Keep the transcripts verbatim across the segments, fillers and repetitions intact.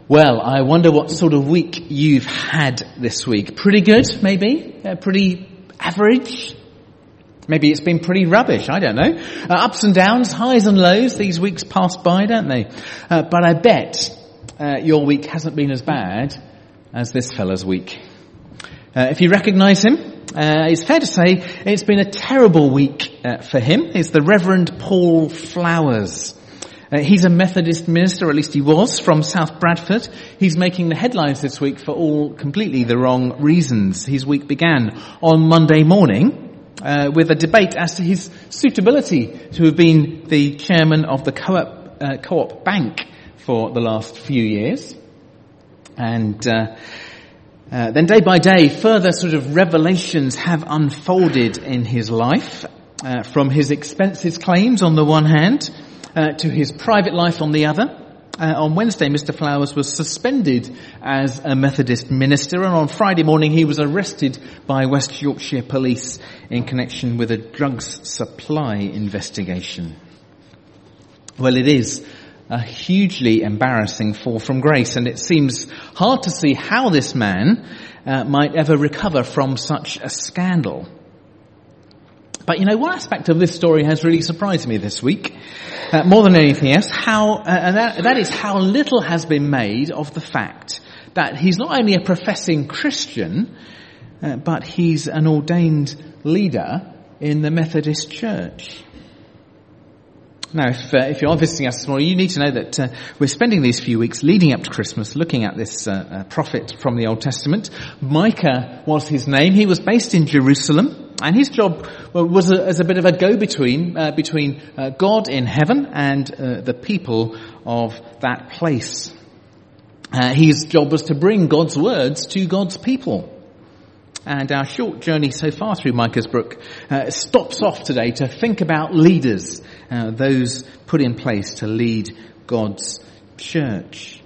Well, I wonder what sort of week you've had this week. Pretty good, maybe? Uh, pretty average? Maybe it's been pretty rubbish, I don't know. Uh, ups and downs, highs and lows, these weeks pass by, don't they? Uh, but I bet uh, your week hasn't been as bad as this fella's week. Uh, if you recognise him, uh, it's fair to say it's been a terrible week uh, for him. It's the Reverend Paul Flowers. Uh, he's a Methodist minister, or at least he was, from South Bradford. He's making the headlines this week for all completely the wrong reasons. His week began on Monday morning uh, with a debate as to his suitability to have been the chairman of the Co-op, uh, Co-op Bank for the last few years. And uh, uh, then day by day, further sort of revelations have unfolded in his life, uh, from his expenses claims on the one hand, Uh, to his private life on the other. Uh, on Wednesday, Mister Flowers was suspended as a Methodist minister, and on Friday morning he was arrested by West Yorkshire Police in connection with a drugs supply investigation. Well, it is a hugely embarrassing fall from grace, and it seems hard to see how this man uh, might ever recover from such a scandal. But you know, one aspect of this story has really surprised me this week, uh, more than anything else, how, uh, and that, that is how little has been made of the fact that he's not only a professing Christian, uh, but he's an ordained leader in the Methodist Church. Now, if, uh, if you're visiting us this morning, you need to know that uh, we're spending these few weeks leading up to Christmas looking at this uh, uh, prophet from the Old Testament. Micah was his name. He was based in Jerusalem. And his job was a, as a bit of a go-between uh, between uh, God in heaven and uh, the people of that place. Uh, his job was to bring God's words to God's people. And our short journey so far through Micah's book uh, stops off today to think about leaders, uh, those put in place to lead God's church.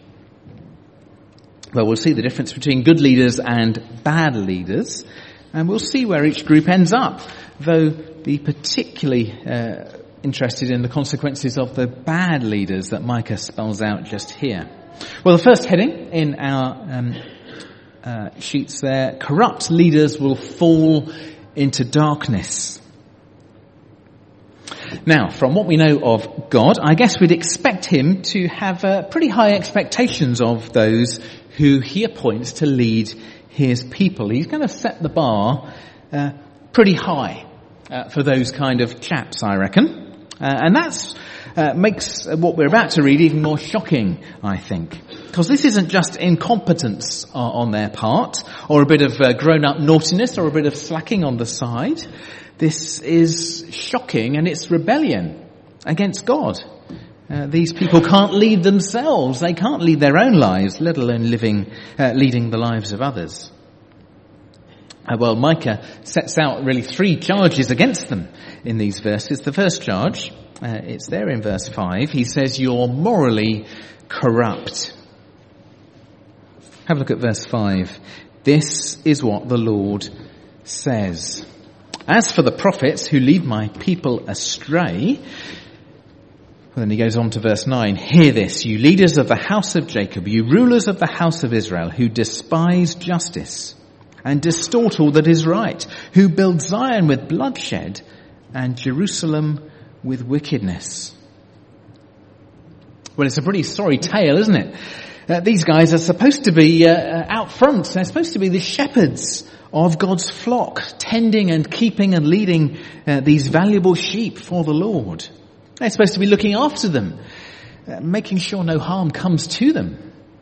Well, we'll see the difference between good leaders and bad leaders. And we'll see where each group ends up, though be particularly uh, interested in the consequences of the bad leaders that Micah spells out just here. Well, the first heading in our um, uh, sheets there, corrupt leaders will fall into darkness. Now, from what we know of God, I guess we'd expect him to have uh, pretty high expectations of those who he appoints to lead his people. He's going to set the bar uh, pretty high uh, for those kind of chaps, I reckon. Uh, and that's uh, makes what we're about to read even more shocking, I think. Because this isn't just incompetence uh, on their part, or a bit of uh, grown-up naughtiness, or a bit of slacking on the side. This is shocking, and it's rebellion against God. Uh, these people can't lead themselves. They can't lead their own lives, let alone living, uh, leading the lives of others. Uh, well, Micah sets out really three charges against them in these verses. The first charge, uh, it's there in verse five. He says, "You're morally corrupt." Have a look at verse five. "This is what the Lord says. As for the prophets who lead my people astray..." Well, then he goes on to verse nine. "Hear this, you leaders of the house of Jacob, you rulers of the house of Israel, who despise justice and distort all that is right, who build Zion with bloodshed and Jerusalem with wickedness." Well, it's a pretty sorry tale, isn't it? Uh, these guys are supposed to be uh, out front. They're supposed to be the shepherds of God's flock, tending and keeping and leading uh, these valuable sheep for the Lord. They're supposed to be looking after them, uh, making sure no harm comes to them.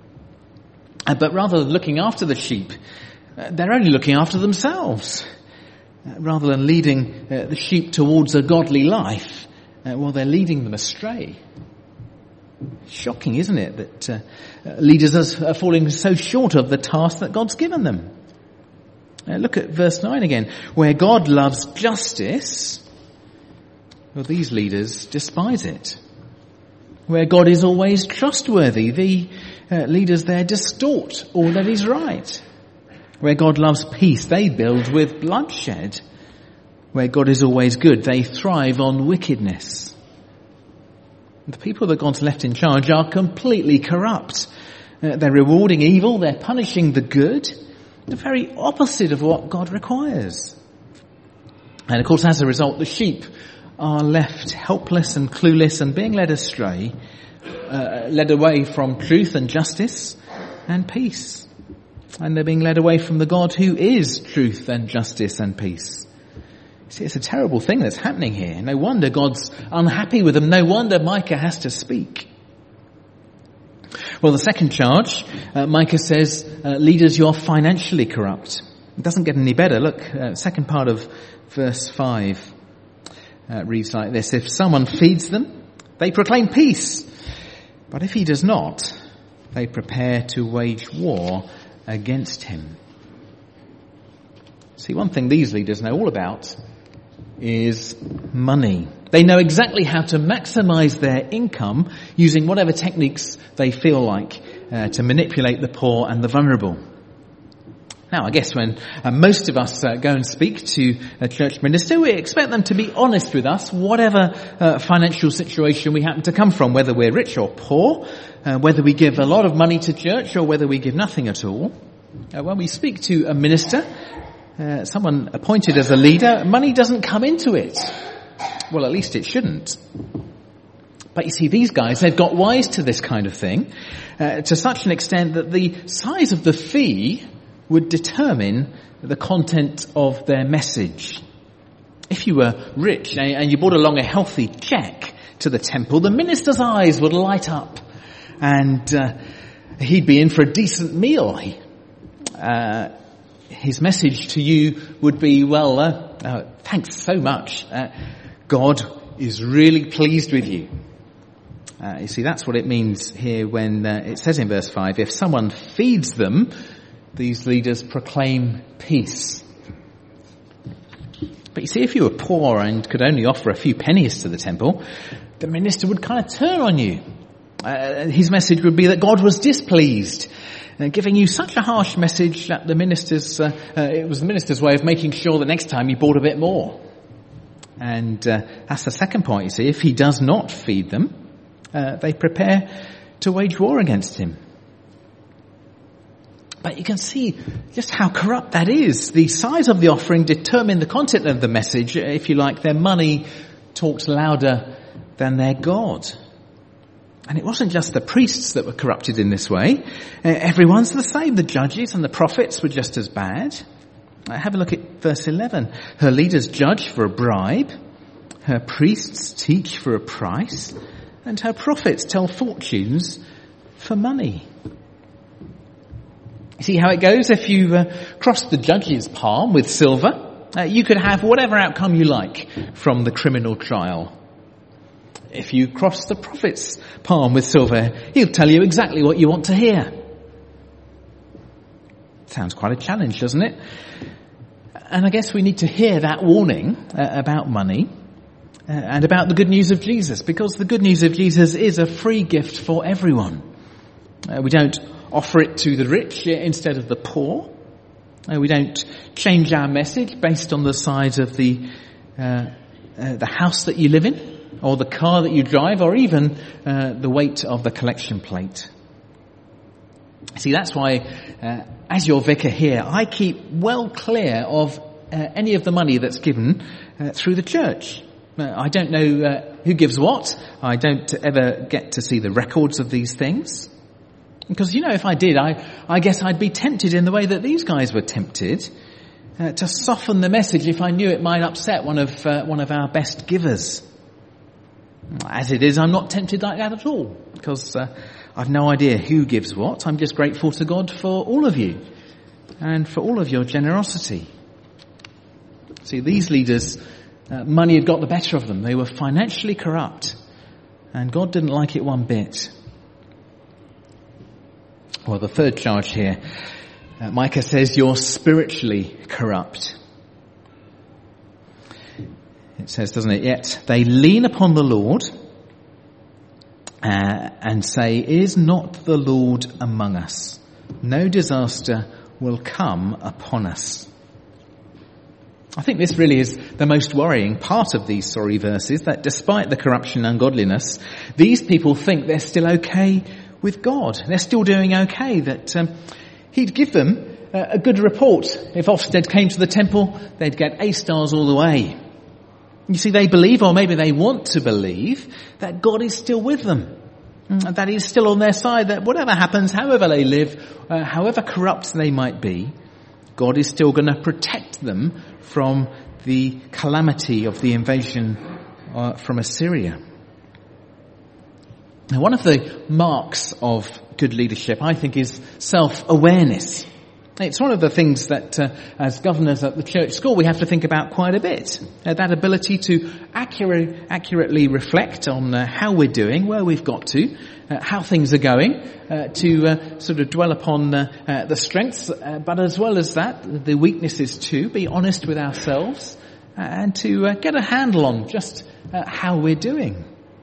Uh, but rather than looking after the sheep, uh, they're only looking after themselves. Uh, rather than leading uh, the sheep towards a godly life, uh, well, they're leading them astray. Shocking, isn't it, that uh, uh, leaders are falling so short of the task that God's given them. Uh, look at verse nine again. "Where God loves justice..." Well, these leaders despise it. "Where God is always trustworthy," the uh, leaders there distort all that is right. "Where God loves peace," they build with bloodshed. "Where God is always good," they thrive on wickedness. The people that God's left in charge are completely corrupt. Uh, they're rewarding evil. They're punishing the good. The very opposite of what God requires. And of course, as a result, the sheep are left helpless and clueless and being led astray, uh, led away from truth and justice and peace. And they're being led away from the God who is truth and justice and peace. See, it's a terrible thing that's happening here. No wonder God's unhappy with them. No wonder Micah has to speak. Well, the second charge, uh, Micah says, uh, leaders, you're financially corrupt. It doesn't get any better. Look, uh, second part of verse five uh, reads like this. If someone feeds them, they proclaim peace. But if he does not, they prepare to wage war against him. See, one thing these leaders know all about is money. They know exactly how to maximize their income using whatever techniques they feel like uh, to manipulate the poor and the vulnerable. Now, I guess when uh, most of us uh, go and speak to a church minister, we expect them to be honest with us, whatever uh, financial situation we happen to come from, whether we're rich or poor, uh, whether we give a lot of money to church or whether we give nothing at all. Uh, when we speak to a minister, uh, someone appointed as a leader, money doesn't come into it. Well, at least it shouldn't. But you see, these guys, they've got wise to this kind of thing, uh, to such an extent that the size of the fee would determine the content of their message. If you were rich and you brought along a healthy check to the temple, the minister's eyes would light up and uh, he'd be in for a decent meal. Uh, his message to you would be, well, uh, uh, thanks so much. Uh, God is really pleased with you. Uh, you see, that's what it means here when uh, it says in verse five, if someone feeds them, these leaders proclaim peace. But you see, if you were poor and could only offer a few pennies to the temple, the minister would kind of turn on you. Uh, his message would be that God was displeased, uh, giving you such a harsh message that the minister's, uh, uh, it was the minister's way of making sure that next time you bought a bit more. And uh, that's the second point, you see. If he does not feed them, uh, they prepare to wage war against him. But you can see just how corrupt that is. The size of the offering determined the content of the message. If you like, their money talked louder than their God. And it wasn't just the priests that were corrupted in this way. Uh, everyone's the same. The judges and the prophets were just as bad. Uh, have a look at verse eleven. Her leaders judge for a bribe. Her priests teach for a price. And her prophets tell fortunes for money. See how it goes? If you uh, cross the judge's palm with silver, uh, you could have whatever outcome you like from the criminal trial. If you cross the prophet's palm with silver, he'll tell you exactly what you want to hear. Sounds quite a challenge, doesn't it? And I guess we need to hear that warning uh, about money uh, and about the good news of Jesus, because the good news of Jesus is a free gift for everyone. Uh, we don't offer it to the rich instead of the poor. Uh, we don't change our message based on the size of the uh, uh, the house that you live in, or the car that you drive, or even uh, the weight of the collection plate. See, that's why, uh, as your vicar here, I keep well clear of uh, any of the money that's given uh, through the church. Uh, I don't know uh, who gives what. I don't ever get to see the records of these things. Because, you know, if I did, I, I guess I'd be tempted in the way that these guys were tempted, uh, to soften the message if I knew it might upset one of uh, one of our best givers. As it is, I'm not tempted like that at all, because uh, I've no idea who gives what. I'm just grateful to God for all of you and for all of your generosity. See, these leaders, uh, money had got the better of them. They were financially corrupt, and God didn't like it one bit. Well, the third charge here, uh, Micah says you're spiritually corrupt. It says, doesn't it? Yet they lean upon the Lord uh, and say, is not the Lord among us? No disaster will come upon us. I think this really is the most worrying part of these sorry verses, that despite the corruption and ungodliness, these people think they're still okay with God. They're still doing okay, that um, he'd give them uh, a good report. If Ofsted came to the temple, they'd get A stars all the way. You see, they believe, or maybe they want to believe, that God is still with them. That he's still on their side, that whatever happens, however they live, uh, however corrupt they might be, God is still going to protect them from the calamity of the invasion uh, from Assyria. Now, one of the marks of good leadership, I think, is self-awareness. It's one of the things that, uh, as governors at the church school, we have to think about quite a bit. Uh, that ability to accurate, accurately reflect on uh, how we're doing, where we've got to, uh, how things are going, uh, to uh, sort of dwell upon uh, uh, the strengths, uh, but as well as that, the weaknesses too, be honest with ourselves, uh, and to uh, get a handle on just uh, how we're doing.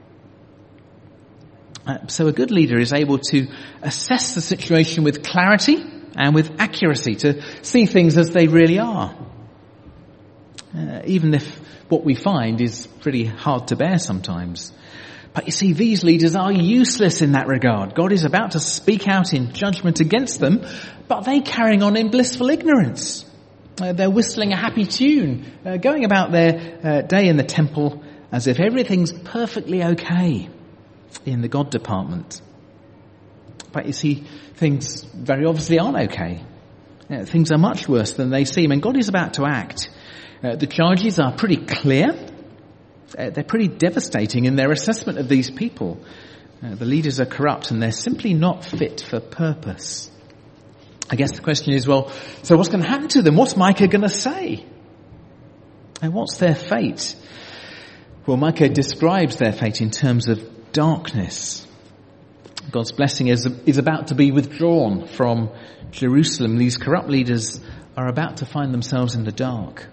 Uh, so a good leader is able to assess the situation with clarity and with accuracy, to see things as they really are. Uh, even if what we find is pretty hard to bear sometimes. But you see, these leaders are useless in that regard. God is about to speak out in judgment against them, but they carrying on in blissful ignorance. Uh, they're whistling a happy tune, uh, going about their uh, day in the temple as if everything's perfectly okay in the God department. But you see, things very obviously aren't okay. Uh, things are much worse than they seem, and God is about to act. Uh, the charges are pretty clear. Uh, they're pretty devastating in their assessment of these people. Uh, the leaders are corrupt, and they're simply not fit for purpose. I guess the question is, well, so what's going to happen to them? What's Micah going to say? And what's their fate? Well, Micah describes their fate in terms of darkness. God's blessing is, is about to be withdrawn from Jerusalem. These corrupt leaders are about to find themselves in the dark.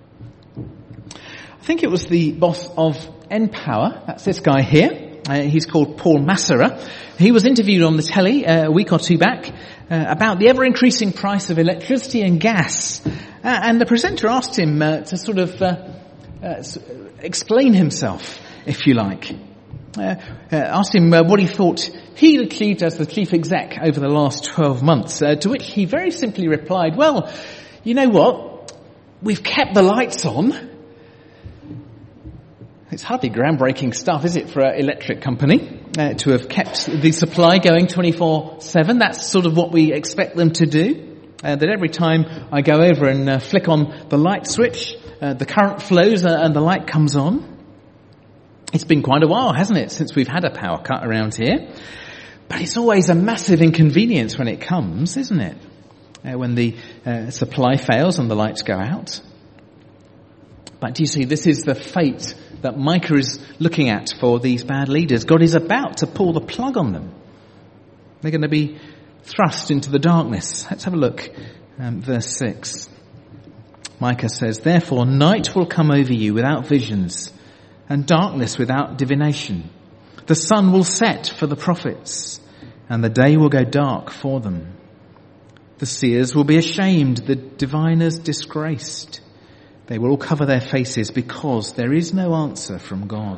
I think it was the boss of npower, that's this guy here. Uh, he's called Paul Massera. He was interviewed on the telly uh, a week or two back uh, about the ever-increasing price of electricity and gas. Uh, and the presenter asked him uh, to sort of uh, uh, explain himself, if you like. Uh, uh, asked him uh, what he thought he'd achieved as the chief exec over the last twelve months, uh, to which he very simply replied, well, you know what? We've kept the lights on. It's hardly groundbreaking stuff, is it, for an electric company uh, to have kept the supply going twenty-four seven? That's sort of what we expect them to do. Uh, that every time I go over and uh, flick on the light switch, uh, the current flows uh, and the light comes on. It's been quite a while, hasn't it, since we've had a power cut around here. But it's always a massive inconvenience when it comes, isn't it? Uh, when the uh, supply fails and the lights go out. But do you see, this is the fate that Micah is looking at for these bad leaders. God is about to pull the plug on them. They're going to be thrust into the darkness. Let's have a look. Um, verse six. Micah says, therefore night will come over you without visions, and darkness without divination. The sun will set for the prophets, and the day will go dark for them. The seers will be ashamed, the diviners disgraced. They will all cover their faces because there is no answer from God.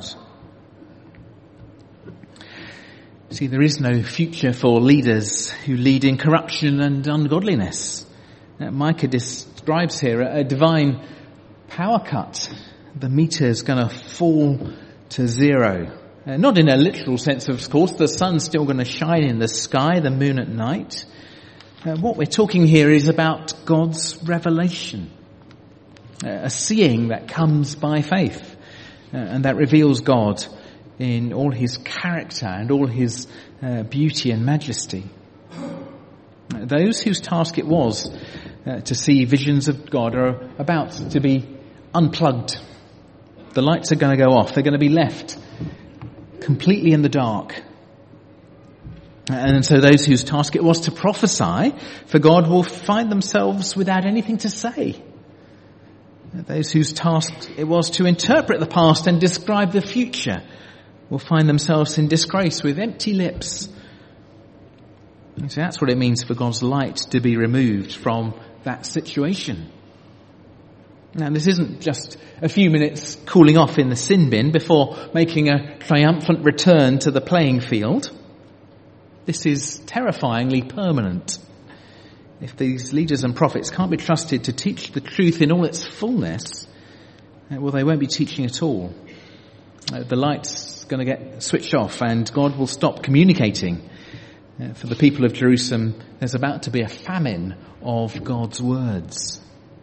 See, there is no future for leaders who lead in corruption and ungodliness. Now, Micah describes here a, a divine power cut. The meter is going to fall to zero. Uh, not in a literal sense, of course. The sun's still going to shine in the sky, the moon at night. Uh, what we're talking here is about God's revelation. Uh, a seeing that comes by faith. Uh, and that reveals God in all his character and all his uh, beauty and majesty. Uh, those whose task it was uh, to see visions of God are about to be unplugged. The lights are going to go off. They're going to be left completely in the dark. And so those whose task it was to prophesy for God will find themselves without anything to say. Those whose task it was to interpret the past and describe the future will find themselves in disgrace with empty lips. And so that's what it means for God's light to be removed from that situation. Now, this isn't just a few minutes cooling off in the sin bin before making a triumphant return to the playing field. This is terrifyingly permanent. If these leaders and prophets can't be trusted to teach the truth in all its fullness, well, they won't be teaching at all. The light's going to get switched off and God will stop communicating. For the people of Jerusalem, there's about to be a famine of God's words.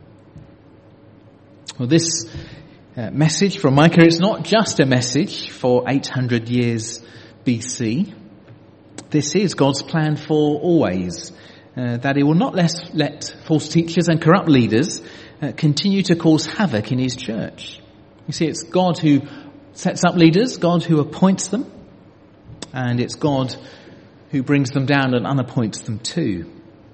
Well, this uh, message from Micah is not just a message for eight hundred years B C. This is God's plan for always. Uh, that he will not let, let false teachers and corrupt leaders uh, continue to cause havoc in his church. You see, it's God who sets up leaders, God who appoints them, and it's God who brings them down and unappoints them too.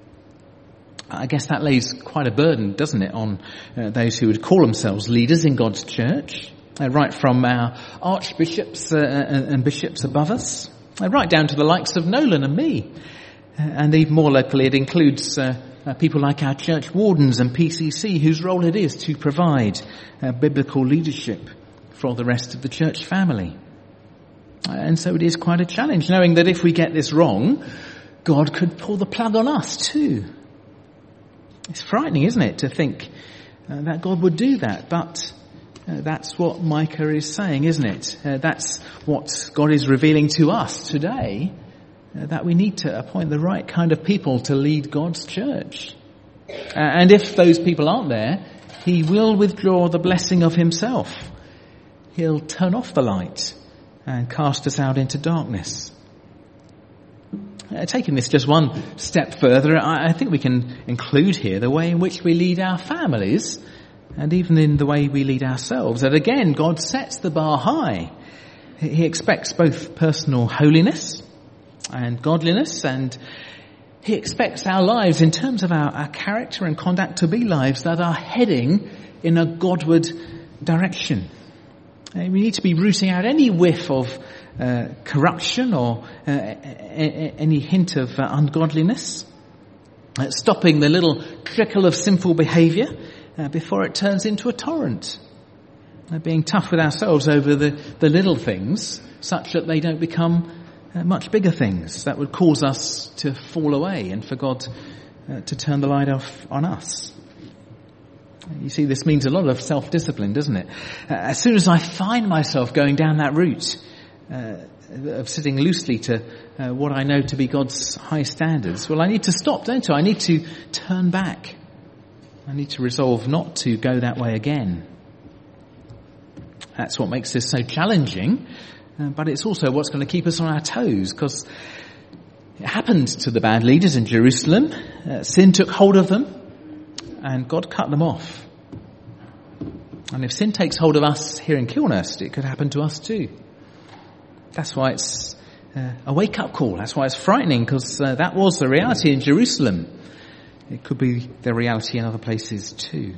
I guess that lays quite a burden, doesn't it, on uh, those who would call themselves leaders in God's church, uh, right from our archbishops uh, and, and bishops above us, uh, right down to the likes of Nolan and me. And even more locally, it includes uh, uh, people like our church wardens and P C C, whose role it is to provide uh, biblical leadership for the rest of the church family. And so it is quite a challenge, knowing that if we get this wrong, God could pull the plug on us too. It's frightening, isn't it, to think uh, that God would do that, but uh, that's what Micah is saying, isn't it? Uh, that's what God is revealing to us today. Uh, that we need to appoint the right kind of people to lead God's church. Uh, and if those people aren't there, he will withdraw the blessing of himself. He'll turn off the light and cast us out into darkness. Uh, taking this just one step further, I, I think we can include here the way in which we lead our families and even in the way we lead ourselves. And again, God sets the bar high. He expects both personal holiness and godliness, and he expects our lives in terms of our, our character and conduct to be lives that are heading in a Godward direction. And we need to be rooting out any whiff of uh, corruption or uh, a- a- any hint of uh, ungodliness, uh, stopping the little trickle of sinful behaviour uh, before it turns into a torrent, uh, being tough with ourselves over the, the little things such that they don't become Uh, much bigger things that would cause us to fall away and for God uh, to turn the light off on us. You see, this means a lot of self-discipline, doesn't it? Uh, as soon as I find myself going down that route uh, of sitting loosely to uh, what I know to be God's high standards, well, I need to stop, don't I? I need to turn back. I need to resolve not to go that way again. That's what makes this so challenging. Uh, but it's also what's going to keep us on our toes, because it happened to the bad leaders in Jerusalem. Uh, sin took hold of them and God cut them off. And if sin takes hold of us here in Kilnurst, it could happen to us too. That's why it's uh, a wake-up call. That's why it's frightening, because uh, that was the reality in Jerusalem. It could be the reality in other places too.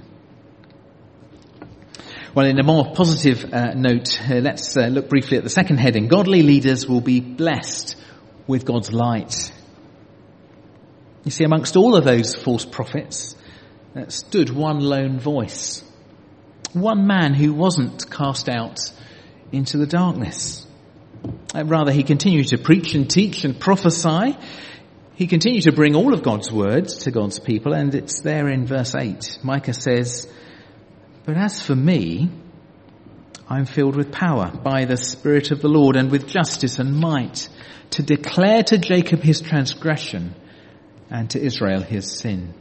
Well, in a more positive uh, note, uh, let's uh, look briefly at the second heading. Godly leaders will be blessed with God's light. You see, amongst all of those false prophets uh, stood one lone voice. One man who wasn't cast out into the darkness. Uh, rather, he continued to preach and teach and prophesy. He continued to bring all of God's words to God's people, and it's there in verse eight. Micah says, "But as for me, I'm filled with power by the Spirit of the Lord and with justice and might to declare to Jacob his transgression and to Israel his sin."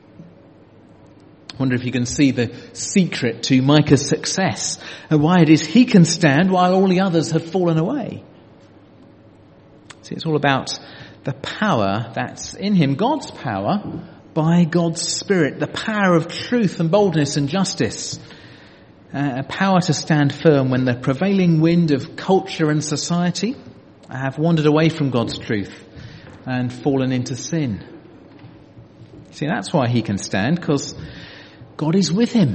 I wonder if you can see the secret to Micah's success and why it is he can stand while all the others have fallen away. See, it's all about the power that's in him, God's power, by God's Spirit, the power of truth and boldness and justice, uh, a power to stand firm when the prevailing wind of culture and society have wandered away from God's truth and fallen into sin. See, that's why he can stand, because God is with him,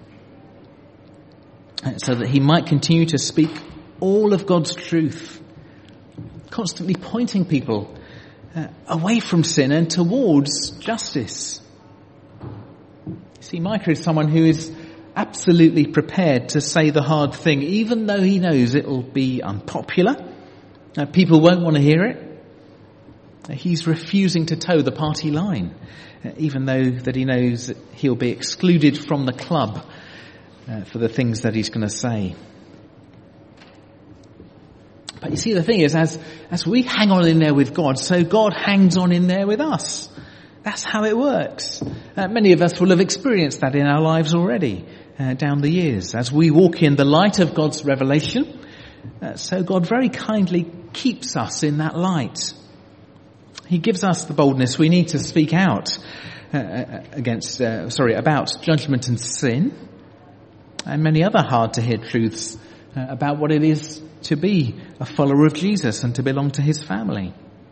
so that he might continue to speak all of God's truth, constantly pointing people Uh, away from sin and towards justice. See, Micah is someone who is absolutely prepared to say the hard thing, even though he knows it will be unpopular. Uh, people won't want to hear it. He's refusing to toe the party line, even though that he knows that he'll be excluded from the club uh, for the things that he's going to say. But you see, the thing is, as as we hang on in there with God, so God hangs on in there with us. That's how it works. Uh, many of us will have experienced that in our lives already uh, down the years. As we walk in the light of God's revelation, uh, so God very kindly keeps us in that light. He gives us the boldness we need to speak out uh, against, uh, sorry, about judgment and sin, and many other hard-to-hear truths uh, about what it is to be a follower of Jesus and to belong to his family.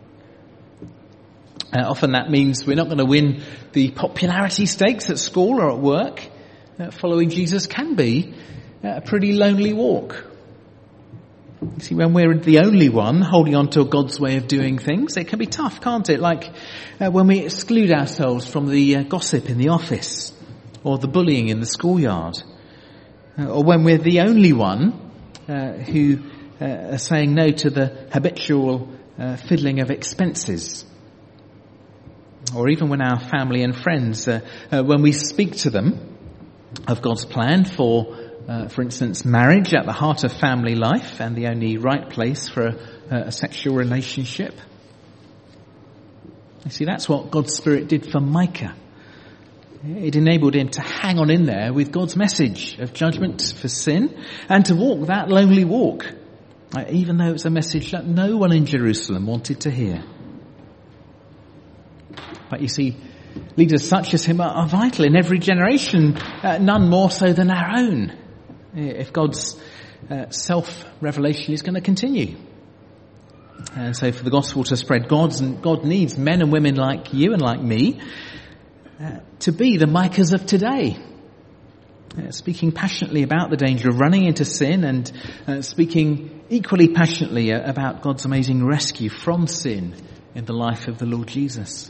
Uh, often that means we're not going to win the popularity stakes at school or at work. Uh, following Jesus can be a pretty lonely walk. You see, when we're the only one holding on to God's way of doing things, it can be tough, can't it? Like uh, when we exclude ourselves from the uh, gossip in the office, or the bullying in the schoolyard, uh, or when we're the only one uh, who uh, are saying no to the habitual uh, fiddling of expenses. Or even when our family and friends, uh, uh, when we speak to them of God's plan for Uh, for instance, marriage at the heart of family life and the only right place for a, a sexual relationship. You see, that's what God's Spirit did for Micah. It enabled him to hang on in there with God's message of judgment for sin and to walk that lonely walk, uh, even though it was a message that no one in Jerusalem wanted to hear. But you see, leaders such as him are, are vital in every generation, uh, none more so than our own, if God's uh, self-revelation is going to continue. And so for the gospel to spread, God's and God needs men and women like you and like me uh, to be the Micahs of today, uh, speaking passionately about the danger of running into sin and uh, speaking equally passionately about God's amazing rescue from sin in the life of the Lord Jesus.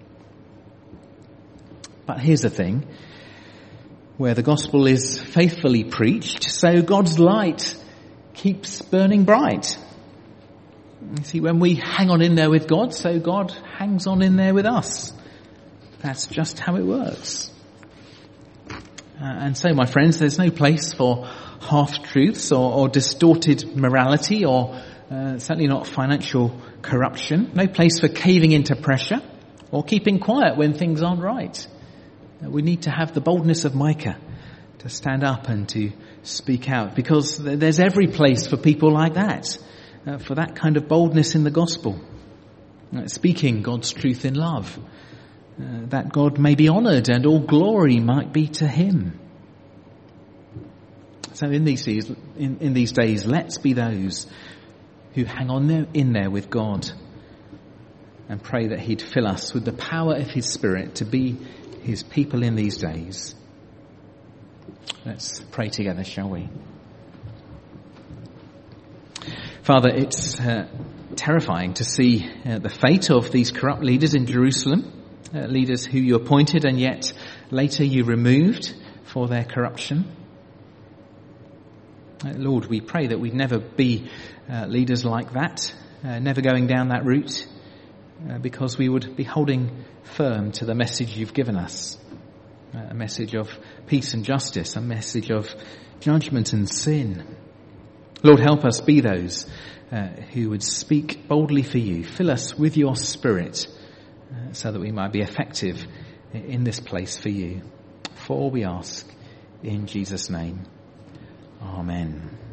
But here's the thing. Where the gospel is faithfully preached, so God's light keeps burning bright. You see, when we hang on in there with God, so God hangs on in there with us. That's just how it works. Uh, and so, my friends, there's no place for half-truths or, or distorted morality or uh, certainly not financial corruption. No place for caving into pressure or keeping quiet when things aren't right. We need to have the boldness of Micah to stand up and to speak out, because there's every place for people like that, uh, for that kind of boldness in the gospel, uh, speaking God's truth in love, uh, that God may be honoured and all glory might be to him. So in these days, in, in these days, let's be those who hang on there, in there with God, and pray that he'd fill us with the power of his Spirit to be his people in these days. Let's pray together, shall we? Father, it's uh, terrifying to see uh, the fate of these corrupt leaders in Jerusalem, uh, leaders who you appointed and yet later you removed for their corruption. Uh, Lord, we pray that we'd never be uh, leaders like that, uh, never going down that route, uh, because we would be holding firm to the message you've given us, a message of peace and justice, a message of judgment and sin. Lord, help us be those uh, who would speak boldly for you. Fill us with your Spirit uh, so that we might be effective in this place for you. For all we ask in Jesus' name. Amen.